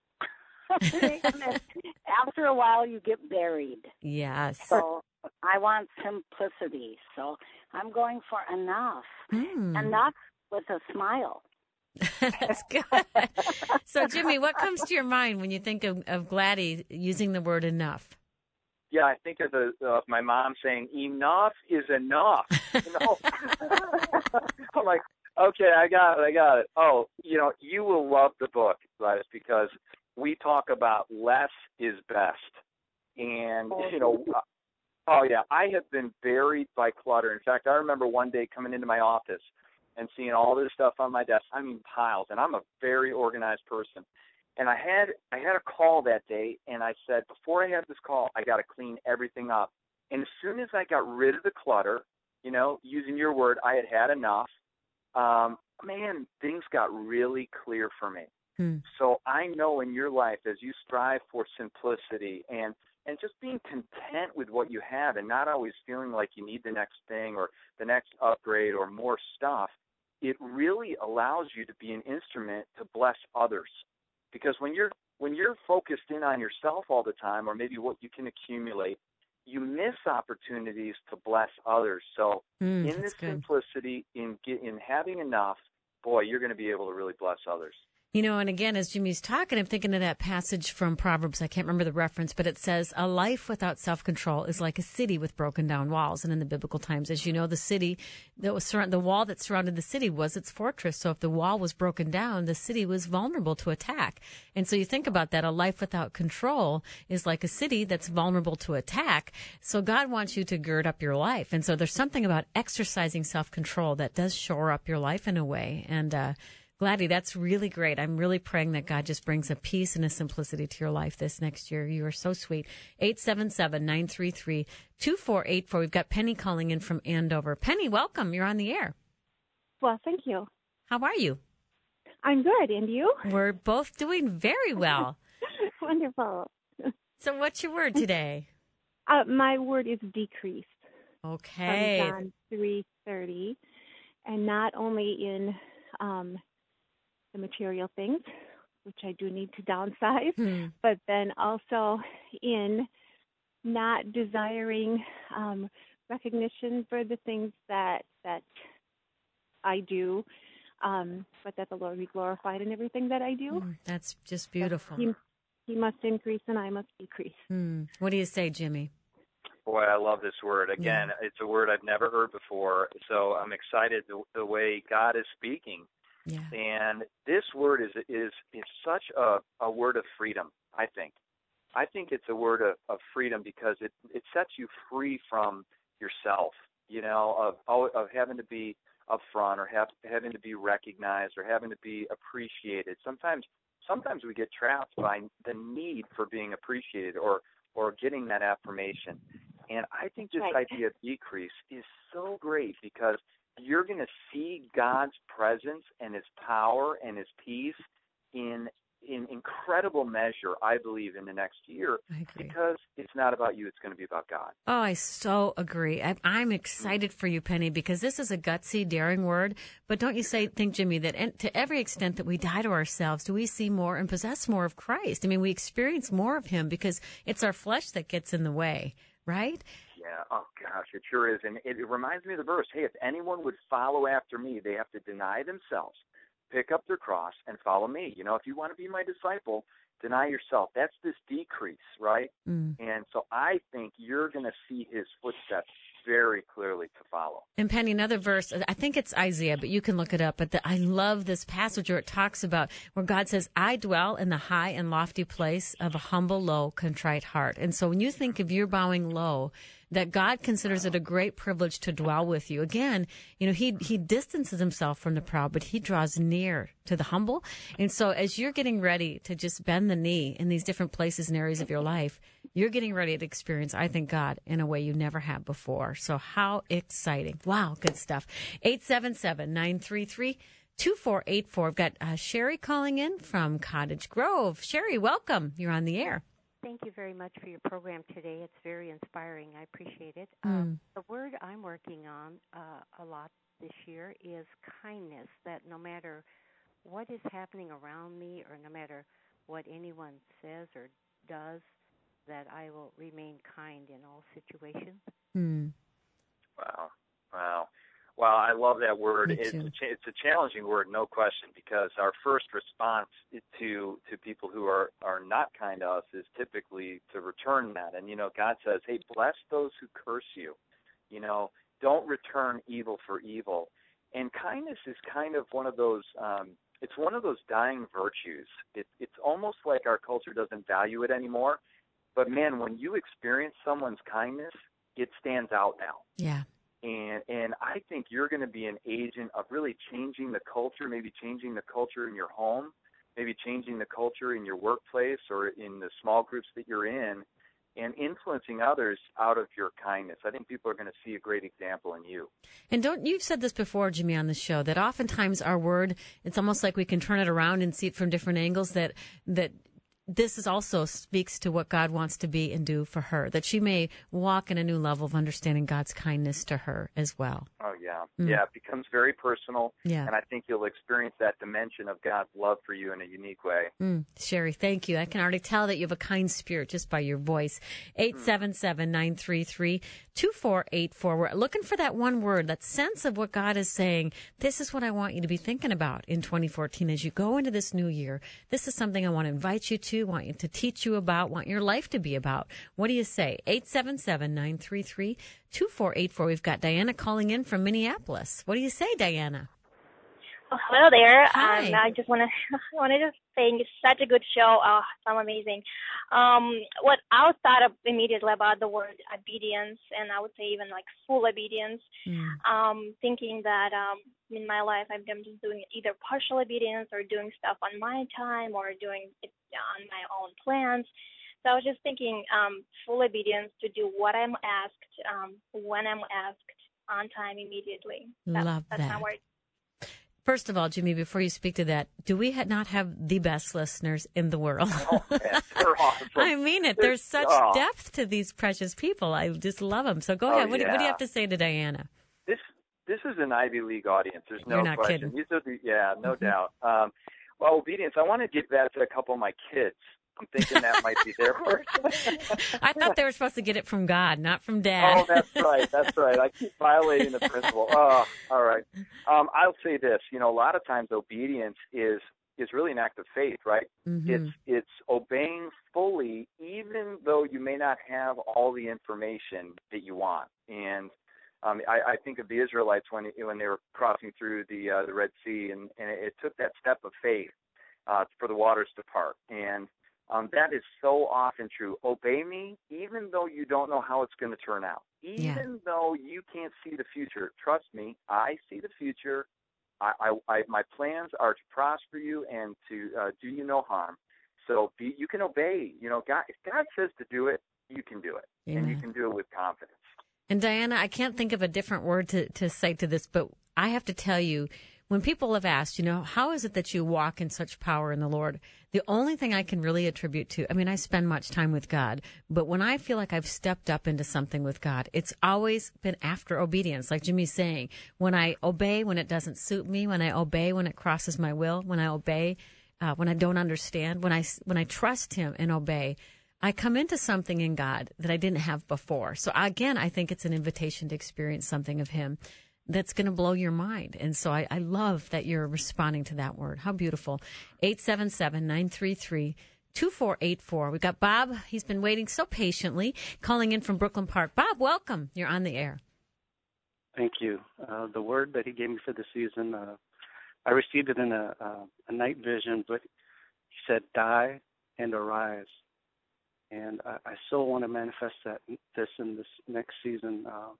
After a while, you get buried. Yes. So I want simplicity. So I'm going for enough. Mm. Enough with a smile. That's good. So, Jimmy, what comes to your mind when you think of, of Gladys using the word enough? Yeah, I think of, the, of my mom saying, enough is enough. You know? I'm like, okay, I got it, I got it. Oh, you know, you will love the book, Gladys, because we talk about less is best. And, you know, oh, yeah, I have been buried by clutter. In fact, I remember one day coming into my office and seeing all this stuff on my desk. I mean, piles. And I'm a very organized person. And I had I had a call that day, and I said, before I have this call, I got to clean everything up. And as soon as I got rid of the clutter, you know, using your word, I had had enough. Um, man, things got really clear for me. Hmm. So I know in your life, as you strive for simplicity and and just being content with what you have and not always feeling like you need the next thing or the next upgrade or more stuff, it really allows you to be an instrument to bless others. Because when you're when you're focused in on yourself all the time, or maybe what you can accumulate, you miss opportunities to bless others. So mm, in this good. simplicity, in in having enough, boy, you're going to be able to really bless others. You know, and again, as Jimmy's talking, I'm thinking of that passage from Proverbs. I can't remember the reference, but it says, a life without self-control is like a city with broken down walls. And in the biblical times, as you know, the city that was surround, the wall that surrounded the city was its fortress. So if the wall was broken down, the city was vulnerable to attack. And so you think about that. A life without control is like a city that's vulnerable to attack. So God wants you to gird up your life. And so there's something about exercising self-control that does shore up your life in a way. And, uh, Gladys, that's really great. I'm really praying that God just brings a peace and a simplicity to your life this next year. You are so sweet. eight seven seven, nine three three, two four eight four. We've got Penny calling in from Andover. Penny, welcome. You're on the air. Well, thank you. How are you? I'm good. And you? We're both doing very well. Wonderful. So what's your word today? Uh, my word is decrease. Okay. From John three thirty, and not only in um, the material things, which I do need to downsize, Hmm. but then also in not desiring um, recognition for the things that that I do, um, but that the Lord be glorified in everything that I do. Mm, that's just beautiful. He, he must increase and I must decrease. Hmm. What do you say, Jimmy? Boy, I love this word. Again, Yeah. it's a word I've never heard before, so I'm excited the, the way God is speaking. Yeah. And this word is is is such a, a word of freedom, I think. I think it's a word of, of freedom because it, it sets you free from yourself, you know, of of having to be upfront or have, having to be recognized or having to be appreciated. Sometimes sometimes we get trapped by the need for being appreciated or, or getting that affirmation. And I think this Right. idea of decrease is so great because you're going to see God's presence and his power and his peace in in incredible measure, I believe, in the next year I agree. because it's not about you, it's going to be about God. Oh, I so agree. I, I'm excited for you, Penny, because this is a gutsy, daring word. But don't you say, think, Jimmy, that en- to every extent that we die to ourselves, do we see more and possess more of Christ? I mean, we experience more of him because it's our flesh that gets in the way, right? Yeah, oh gosh, it sure is. And it, it reminds me of the verse, hey, if anyone would follow after me, they have to deny themselves, pick up their cross, and follow me. You know, if you want to be my disciple, deny yourself. That's this decrease, right? Mm. And so I think you're going to see his footsteps very clearly to follow. And Penny, another verse, I think it's Isaiah, but you can look it up. But the, I love this passage where it talks about where God says, I dwell in the high and lofty place of a humble, low, contrite heart. And so when you think of your bowing low, that God considers it a great privilege to dwell with you. Again, you know, he he distances himself from the proud, but he draws near to the humble. And so as you're getting ready to just bend the knee in these different places and areas of your life, you're getting ready to experience, I think, God in a way you never have before. So how exciting. Wow, good stuff. eight seven seven, nine three three, two four eight four. We've got uh, Sherry calling in from Cottage Grove. Sherry, welcome. You're on the air. Thank you very much for your program today. It's very inspiring. I appreciate it. Mm. Um, the word I'm working on uh, a lot this year is kindness, that no matter what is happening around me or no matter what anyone says or does, that I will remain kind in all situations. Mm. Wow, wow. Wow, I love that word. Me It's too. a, cha- it's a challenging word, no question, because our first response to to people who are, are not kind to us is typically to return that. And, you know, God says, hey, bless those who curse you. You know, don't return evil for evil. And kindness is kind of one of those, um, it's one of those dying virtues. It, it's almost like our culture doesn't value it anymore. But, man, when you experience someone's kindness, it stands out now. Yeah. And and I think you're going to be an agent of really changing the culture, maybe changing the culture in your home, maybe changing the culture in your workplace or in the small groups that you're in, and influencing others out of your kindness. I think people are going to see a great example in you. And don't you've said this before, Jimmy, on the show, that oftentimes our word, it's almost like we can turn it around and see it from different angles, that that this is also speaks to what God wants to be and do for her, that she may walk in a new level of understanding God's kindness to her as well. Oh, yeah. Mm. Yeah, it becomes very personal, Yeah. and I think you'll experience that dimension of God's love for you in a unique way. Mm. Sherry, thank you. I can already tell that you have a kind spirit just by your voice. eight seven seven, nine three three, two four eight four. We're looking for that one word, that sense of what God is saying. This is what I want you to be thinking about in twenty fourteen as you go into this new year. This is something I want to invite you to, want you to teach you about, want your life to be about. What do you say? eight seven seven, nine three three, two four eight four. We've got Diana calling in from Minneapolis. What do you say, Diana? Oh, hello there. Hi. Um, I just want to wanted to thank you. Such a good show. Oh, so amazing. Um, what I thought of immediately about the word obedience, and I would say even like full obedience. Mm. Um, thinking that um, in my life I've been just doing either partial obedience or doing stuff on my time or doing it on my own plans. So I was just thinking um, full obedience to do what I'm asked, um, when I'm asked, on time, immediately. That, Love that's that. my word. First of all, Jimmy, before you speak to that, do we ha- not have the best listeners in the world? Oh, man, they're awesome. I mean it. There's such oh. depth to these precious people. I just love them. So go oh, ahead. What, yeah. do, what do you have to say to Diana? This this is an Ivy League audience. There's no You're not question. kidding. These are the, yeah, no Mm-hmm. doubt. Um, well, obedience, I want to give that to a couple of my kids. I'm thinking that might be their word. I thought they were supposed to get it from God, not from Dad. Oh, that's right. That's right. I keep violating the principle. Oh, all right. Um, I'll say this. You know, a lot of times obedience is is really an act of faith, right? Mm-hmm. It's it's obeying fully, even though you may not have all the information that you want. And um, I, I think of the Israelites when when they were crossing through the uh, the Red Sea, and, and it took that step of faith uh, for the waters to part. And Um, that is so often true. Obey me, even though you don't know how it's going to turn out. Even Yeah. though you can't see the future, trust me, I see the future. I, I, I my plans are to prosper you and to uh, do you no harm. So be, you can obey. You know, God, if God says to do it, you can do it, Amen. and you can do it with confidence. And Diana, I can't think of a different word to, to say to this, but I have to tell you, when people have asked, you know, how is it that you walk in such power in the Lord? The only thing I can really attribute to, I mean, I spend much time with God, but when I feel like I've stepped up into something with God, it's always been after obedience. Like Jimmy's saying, when I obey when it doesn't suit me, when I obey when it crosses my will, when I obey uh, when I don't understand, when I, when I trust Him and obey, I come into something in God that I didn't have before. So again, I think it's an invitation to experience something of Him that's going to blow your mind. And so I, I love that you're responding to that word. How beautiful. eight seven seven, nine three three, two four eight four. We've got Bob. He's been waiting so patiently, calling in from Brooklyn Park. Bob, welcome. You're on the air. Thank you. Uh, the word that he gave me for the season, uh, I received it in a, uh, a night vision, but he said, die and arise. And I, I so want to manifest that this in this next season. Uh,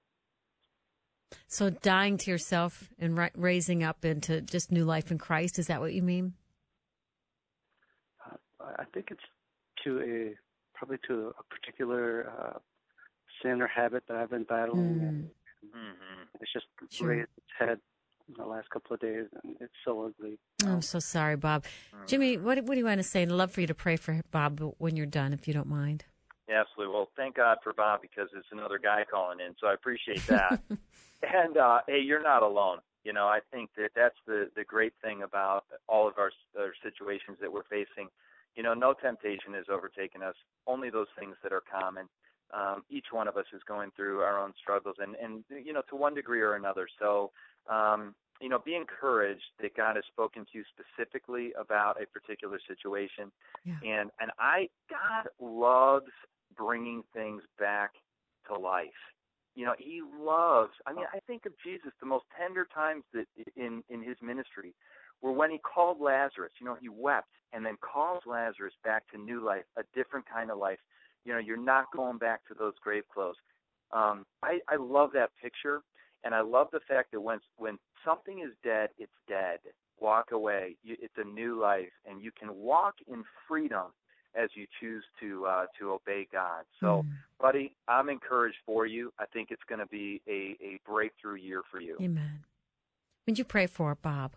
So dying to yourself and ri- raising up into just new life in Christ, is that what you mean? uh, I think it's to a probably to a particular uh, sin or habit that I've been battling. Mm. And Mm-hmm. it's just Sure. raised its head in the last couple of days, and it's so ugly. I'm so sorry, Bob. Jimmy, what, what do you want to say? I'd love for you to pray for Bob when you're done, if you don't mind. Yeah, absolutely. Well, thank God for Bob, because it's another guy calling in, so I appreciate that. And, uh, hey, you're not alone. You know, I think that that's the, the great thing about all of our, our situations that we're facing. You know, no temptation has overtaken us, only those things that are common. Um, each one of us is going through our own struggles, and, and you know, to one degree or another. So, um, you know, be encouraged that God has spoken to you specifically about a particular situation. Yeah. And, and I, God loves bringing things back to life. You know, He loves, I mean, I think of Jesus, the most tender times that in, in His ministry were when He called Lazarus. You know, He wept and then calls Lazarus back to new life, a different kind of life. You know, you're not going back to those grave clothes. Um, I, I love that picture, and I love the fact that when when something is dead, it's dead. Walk away. You, it's a new life, and you can walk in freedom as you choose to uh, to obey God. So, Mm. buddy, I'm encouraged for you. I think it's going to be a, a breakthrough year for you. Amen. Would you pray for Bob?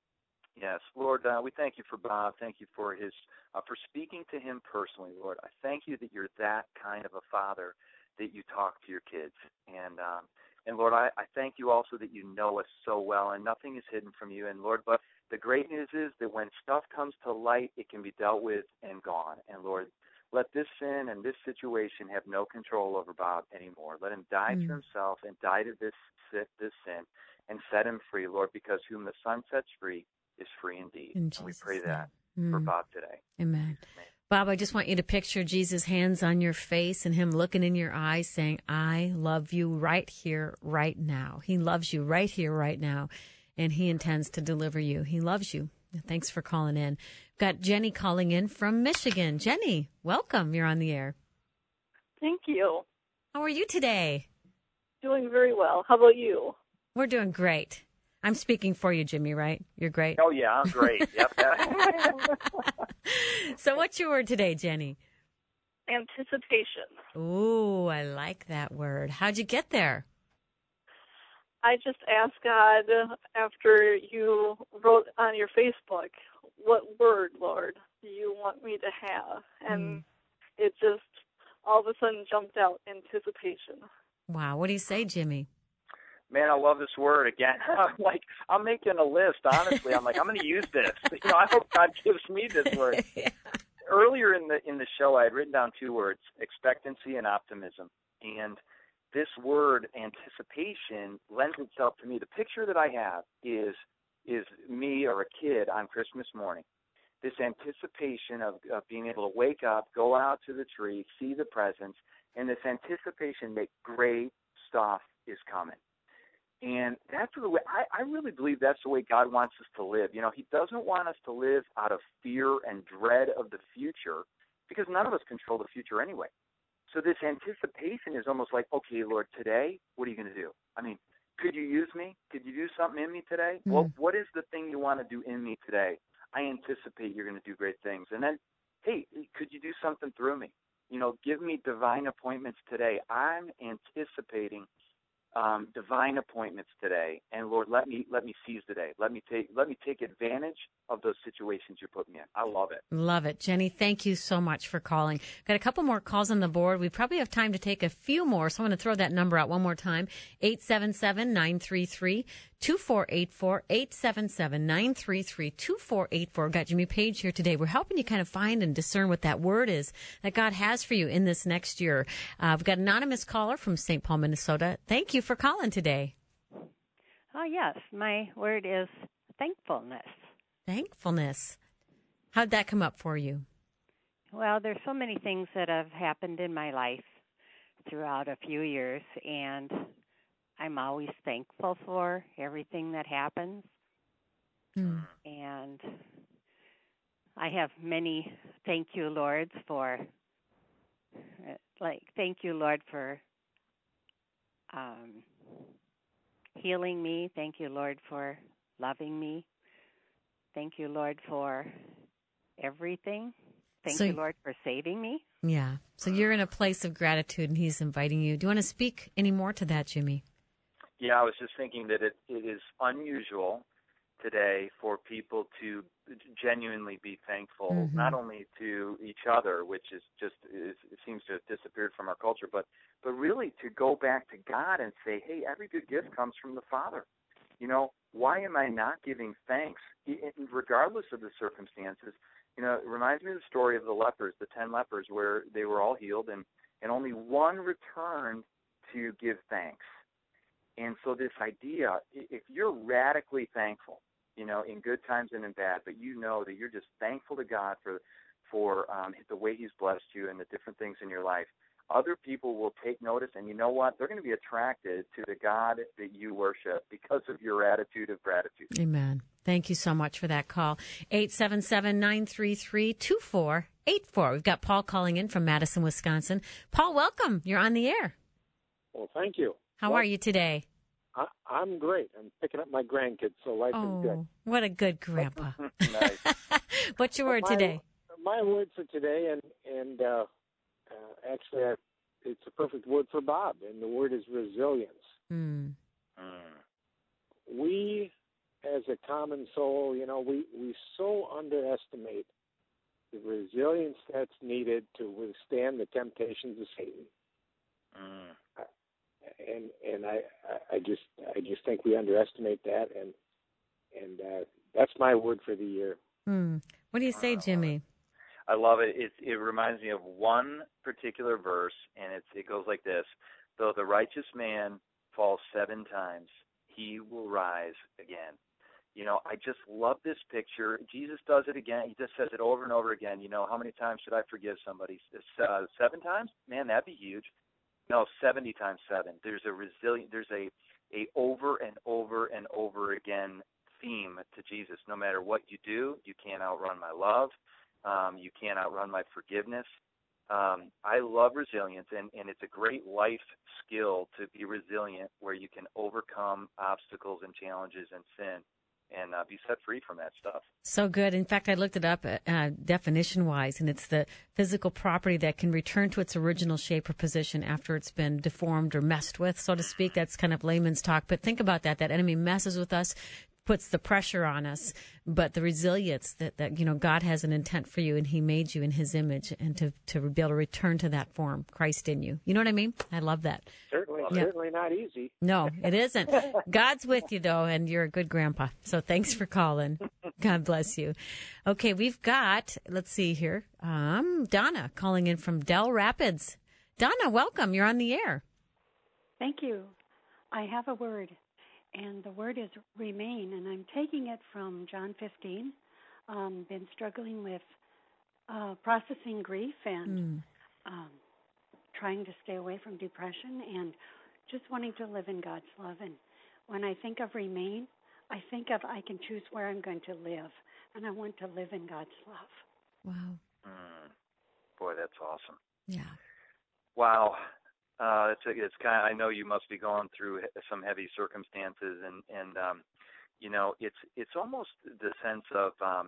Yes, Lord, uh, we thank you for Bob. Thank you for his uh, for speaking to him personally, Lord. I thank you that you're that kind of a father, that you talk to your kids. And um, and Lord, I, I thank you also that you know us so well, and nothing is hidden from you. And Lord, but the great news is that when stuff comes to light, it can be dealt with and gone. And Lord, let this sin and this situation have no control over Bob anymore. Let him die Mm. to himself and die to this this sin, and set him free, Lord, because whom the Son sets free is free indeed. In And we Jesus' pray that name. for Mm. Bob today. Amen. Bob, I just want you to picture Jesus' hands on your face and Him looking in your eyes saying, I love you right here, right now. He loves you right here, right now, and He intends to deliver you. He loves you. Thanks for calling in. Got Jenny calling in from Michigan. Jenny, welcome. You're on the air. Thank you. How are you today? Doing very well. How about you? We're doing great. I'm speaking for you, Jimmy, right? You're great. Oh, yeah, I'm great. Yep. So what's your word today, Jenny? Anticipation. Ooh, I like that word. How'd you get there? I just asked God after you wrote on your Facebook, what word, Lord, do you want me to have? And mm. it just all of a sudden jumped out, anticipation. Wow. What do you say, Jimmy? Man, I love this word again. I'm like, I'm making a list, honestly. I'm like, I'm going to use this. You know, I hope God gives me this word. yeah. Earlier in the in the show, I had written down two words, expectancy and optimism. And this word, anticipation, lends itself to me. The picture that I have is is me or a kid on Christmas morning. This anticipation of, of being able to wake up, go out to the tree, see the presents, and this anticipation that great stuff is coming. And that's the way, I, I really believe that's the way God wants us to live. You know, he doesn't want us to live out of fear and dread of the future, because none of us control the future anyway. So this anticipation is almost like, okay, Lord, today, what are you going to do? I mean, could you use me? Could you do something in me today? Mm. Well, what is the thing you want to do in me today? I anticipate you're going to do great things. And then, hey, could you do something through me? You know, give me divine appointments today. I'm anticipating um, divine appointments today. And Lord, let me let me seize the day. Let me take let me take advantage of those situations you put me in. I love it. Love it. Jenny, thank you so much for calling. Got a couple more calls on the board. We probably have time to take a few more, so I'm going to throw that number out one more time. eight seven seven, nine three three, two four eight four, eight seven seven, nine three three, two four eight four. Got Jimmy Page here today. We're helping you kind of find and discern what that word is that God has for you in this next year. Uh, we've got an anonymous caller from Saint Paul, Minnesota. Thank you for calling today. Oh, yes. My word is thankfulness. Thankfulness. How'd that come up for you? Well, there's so many things that have happened in my life throughout a few years, and I'm always thankful for everything that happens. Mm. And I have many thank you, Lords, for, like, thank you, Lord, for um, healing me. Thank you, Lord, for loving me. Thank you, Lord, for everything. Thank so, you, Lord, for saving me. Yeah. So you're in a place of gratitude, and he's inviting you. Do you want to speak any more to that, Jimmy? Yeah, I was just thinking that it, it is unusual today for people to genuinely be thankful, mm-hmm. not only to each other, which is just is, it seems to have disappeared from our culture, but but really to go back to God and say, hey, every good gift comes from the Father. You know, why am I not giving thanks, regardless of the circumstances? You know, it reminds me of the story of the lepers, the ten lepers, where they were all healed, and, and only one returned to give thanks. And so this idea, if you're radically thankful, you know, in good times and in bad, but you know that you're just thankful to God for for um, the way he's blessed you and the different things in your life, other people will take notice, and you know what? They're going to be attracted to the God that you worship because of your attitude of gratitude. Amen. Thank you so much for that call. eight seven seven, nine three three, two four eight four. We've got Paul calling in from Madison, Wisconsin. Paul, welcome. You're on the air. Well, thank you. How well, are you today? I, I'm great. I'm picking up my grandkids, so life oh, is good. What a good grandpa. Nice. What's your word my, today? My word for today, and, and uh, uh, actually I, it's a perfect word for Bob, and the word is resilience. Mm. Mm. We, as a common soul, you know, we, we so underestimate the resilience that's needed to withstand the temptations of Satan. Mm. And and I, I just I just think we underestimate that, and and uh, that's my word for the year. Mm. What do you say, Jimmy? I love it. It it reminds me of one particular verse, and it's it goes like this: though the righteous man falls seven times, he will rise again. You know, I just love this picture. Jesus does it again. He just says it over and over again. You know, how many times should I forgive somebody? Uh, seven times? Man, that'd be huge. No, seventy times seven. There's a resilient. There's a a over and over and over again theme to Jesus. No matter what you do, you can't outrun my love. Um, you can't outrun my forgiveness. Um, I love resilience, and, and it's a great life skill to be resilient, where you can overcome obstacles and challenges and sin. and uh, be set free from that stuff. So good. In fact, I looked it up uh, definition-wise, and it's the physical property that can return to its original shape or position after it's been deformed or messed with, so to speak. That's kind of layman's talk. But think about that. That enemy messes with us, puts the pressure on us, but the resilience that, that you know, God has an intent for you, and he made you in his image, and to, to be able to return to that form, Christ in you. You know what I mean? I love that. Certainly, Yeah. certainly not easy. No, it isn't. God's with you, though, and you're a good grandpa. So thanks for calling. God bless you. Okay, we've got, let's see here, um, Donna calling in from Dell Rapids. Donna, welcome. You're on the air. Thank you. I have a word. And the word is remain, and I'm taking it from John fifteen. Um, been struggling with uh, processing grief and Mm. um, trying to stay away from depression and just wanting to live in God's love. And when I think of remain, I think of I can choose where I'm going to live, and I want to live in God's love. Wow. Mm. Boy, that's awesome. Yeah. Wow. Uh, it's, it's kind of, I know you must be going through some heavy circumstances, and, and um, you know, it's it's almost the sense of um,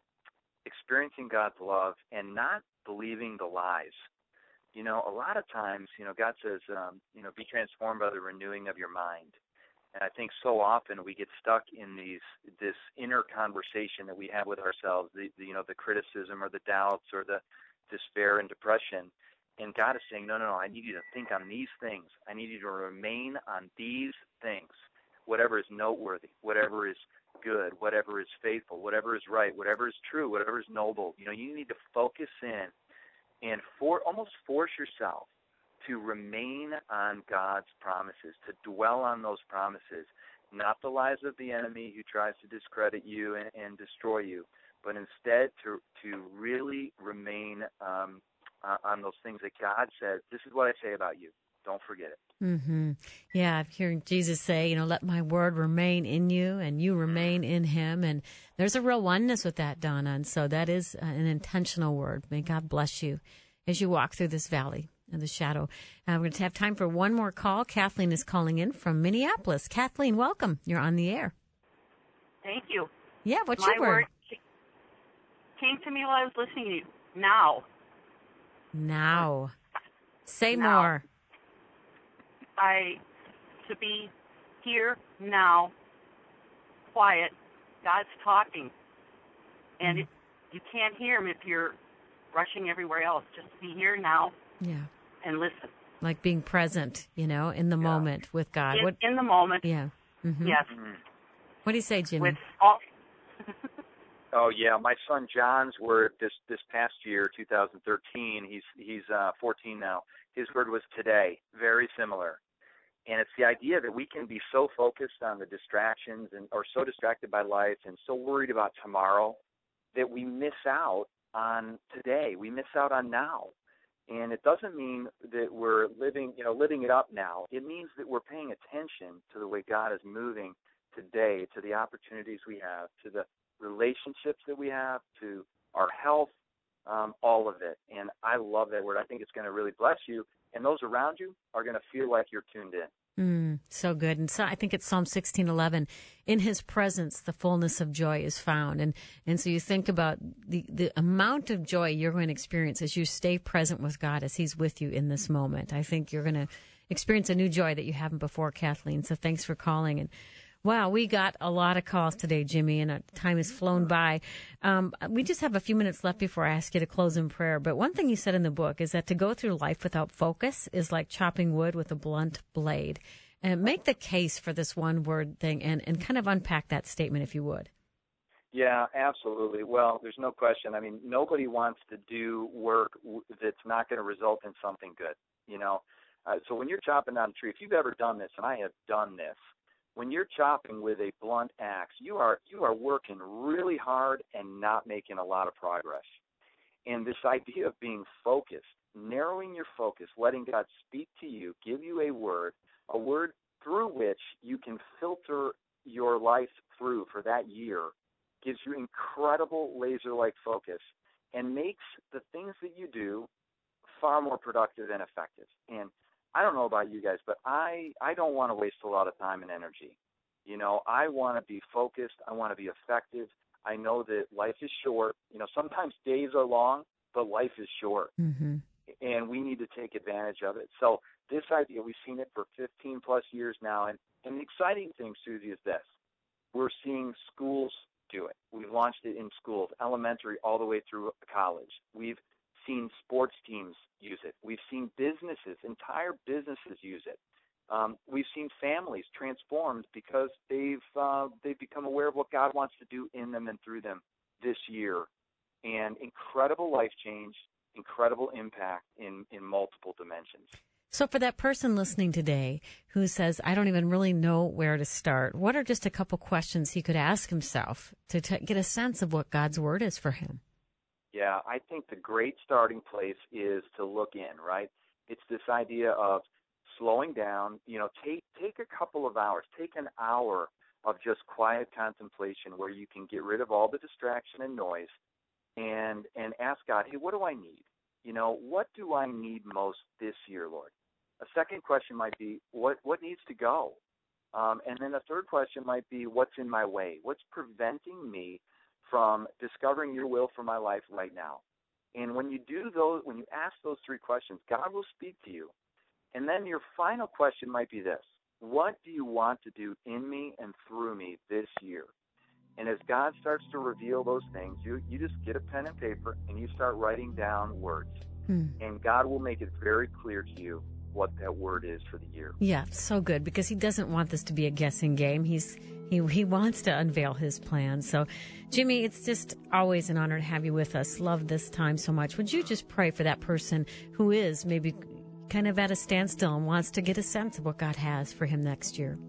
experiencing God's love and not believing the lies. You know, a lot of times, you know, God says, um, you know, be transformed by the renewing of your mind. And I think so often we get stuck in these this inner conversation that we have with ourselves, the, the you know, the criticism or the doubts or the despair and depression. And God is saying, no, no, no, I need you to think on these things. I need you to remain on these things, whatever is noteworthy, whatever is good, whatever is faithful, whatever is right, whatever is true, whatever is noble. You know, you need to focus in and for almost force yourself to remain on God's promises, to dwell on those promises, not the lies of the enemy who tries to discredit you and, and destroy you, but instead to to really remain um, uh, on those things that God says, this is what I say about you. Don't forget it. Mm-hmm. Yeah, I'm hearing Jesus say, you know, let my word remain in you and you remain in him. And there's a real oneness with that, Donna. And so that is an intentional word. May God bless you as you walk through this valley of the shadow. Uh, we're going to have time for one more call. Kathleen is calling in from Minneapolis. Kathleen, welcome. You're on the air. Thank you. Yeah, what's my your word? word came to me while I was listening to you. Now. Now. Say Now. more. I, to be here now, quiet, God's talking. And it, you can't hear him if you're rushing everywhere else. Just be here now Yeah. and listen. Like being present, you know, in the moment with God. In, What? in the moment. Yeah. Mm-hmm. Yes. What do you say, Jimmy? With all, Oh yeah, my son John's word this this past year, two thousand thirteen. He's he's uh, fourteen now. His word was today. Very similar, and it's the idea that we can be so focused on the distractions and or so distracted by life and so worried about tomorrow that we miss out on today. We miss out on now, and it doesn't mean that we're living you know living it up now. It means that we're paying attention to the way God is moving today, to the opportunities we have, to the relationships that we have, to our health, um, all of it. And I love that word. I think it's going to really bless you, and those around you are going to feel like you're tuned in. Mm, so good. And so I think it's Psalm sixteen eleven. In his presence, the fullness of joy is found. And and so you think about the, the amount of joy you're going to experience as you stay present with God, as he's with you in this moment. I think you're going to experience a new joy that you haven't before, Kathleen. So thanks for calling. And wow, we got a lot of calls today, Jimmy, and our time has flown by. Um, we just have a few minutes left before I ask you to close in prayer. But one thing you said in the book is that to go through life without focus is like chopping wood with a blunt blade. And make the case for this one word thing and, and kind of unpack that statement, if you would. Yeah, absolutely. Well, there's no question. I mean, nobody wants to do work that's not going to result in something good, you know. Uh, so when you're chopping down a tree, if you've ever done this, and I have done this, when you're chopping with a blunt axe, you are you are working really hard and not making a lot of progress. And this idea of being focused, narrowing your focus, letting God speak to you, give you a word, a word through which you can filter your life through for that year, gives you incredible laser-like focus and makes the things that you do far more productive and effective. And I don't know about you guys, but I, I don't want to waste a lot of time and energy. You know, I want to be focused. I want to be effective. I know that life is short. You know, sometimes days are long, but life is short. Mm-hmm. And we need to take advantage of it. So this idea, we've seen it for fifteen plus years now. And, and the exciting thing, Susie, is this. We're seeing schools do it. We've launched it in schools, elementary all the way through college. We've seen sports teams use it. We've seen businesses, entire businesses use it. Um, we've seen families transformed because they've uh, they've become aware of what God wants to do in them and through them this year. And incredible life change, incredible impact in, in multiple dimensions. So for that person listening today who says, I don't even really know where to start, what are just a couple questions he could ask himself to t- get a sense of what God's Word is for him? Yeah, I think the great starting place is to look in, right? It's this idea of slowing down. You know, take take a couple of hours, take an hour of just quiet contemplation where you can get rid of all the distraction and noise and and ask God, hey, what do I need? You know, what do I need most this year, Lord? A second question might be, what what needs to go? Um, and then a third question might be, what's in my way? What's preventing me from discovering your will for my life right now? And when you do those, when you ask those three questions, God will speak to you. And then your final question might be this: what do you want to do in me and through me this year? And as God starts to reveal those things, you, you just get a pen and paper and you start writing down words. Hmm. And God will make it very clear to you what that word is for the year. Yeah, so good, because he doesn't want this to be a guessing game. He's he he wants to unveil his plan. So, Jimmy, it's just always an honor to have you with us. Love this time so much. Would you just pray for that person who is maybe kind of at a standstill and wants to get a sense of what God has for him next year?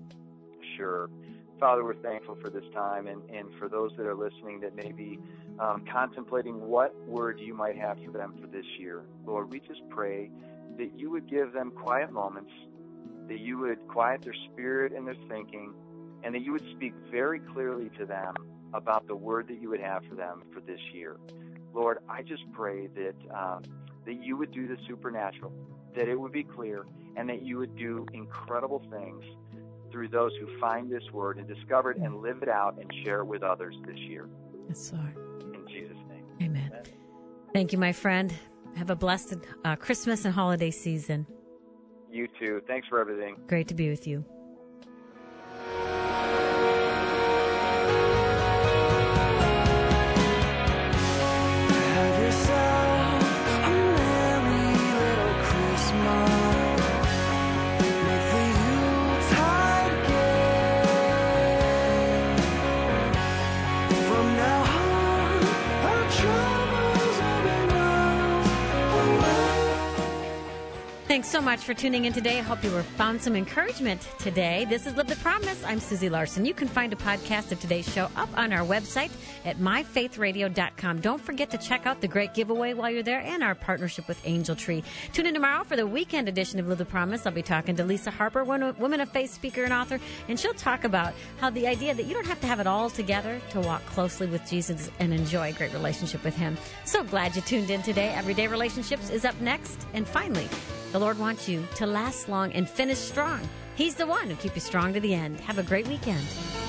Sure. Father, we're thankful for this time, and, and for those that are listening that may be um, contemplating what word you might have for them for this year. Lord, we just pray that you would give them quiet moments, that you would quiet their spirit and their thinking, and that you would speak very clearly to them about the word that you would have for them for this year. Lord, I just pray that um, that you would do the supernatural, that it would be clear, and that you would do incredible things through those who find this word and discover it and live it out and share it with others this year. Yes, Lord. In Jesus' name. Amen. Amen. Thank you, my friend. Have a blessed uh, Christmas and holiday season. You too. Thanks for everything. Great to be with you. Thanks so much for tuning in today. I hope you were found some encouragement today. This is Live the Promise. I'm Susie Larson. You can find a podcast of today's show up on our website at my faith radio dot com. Don't forget to check out the great giveaway while you're there and our partnership with Angel Tree. Tune in tomorrow for the weekend edition of Live the Promise. I'll be talking to Lisa Harper, one woman of faith speaker and author, and she'll talk about how the idea that you don't have to have it all together to walk closely with Jesus and enjoy a great relationship with him. So glad you tuned in today. Everyday Relationships is up next. And finally, the Lord wants you to last long and finish strong. He's the one who'll keep you strong to the end. Have a great weekend.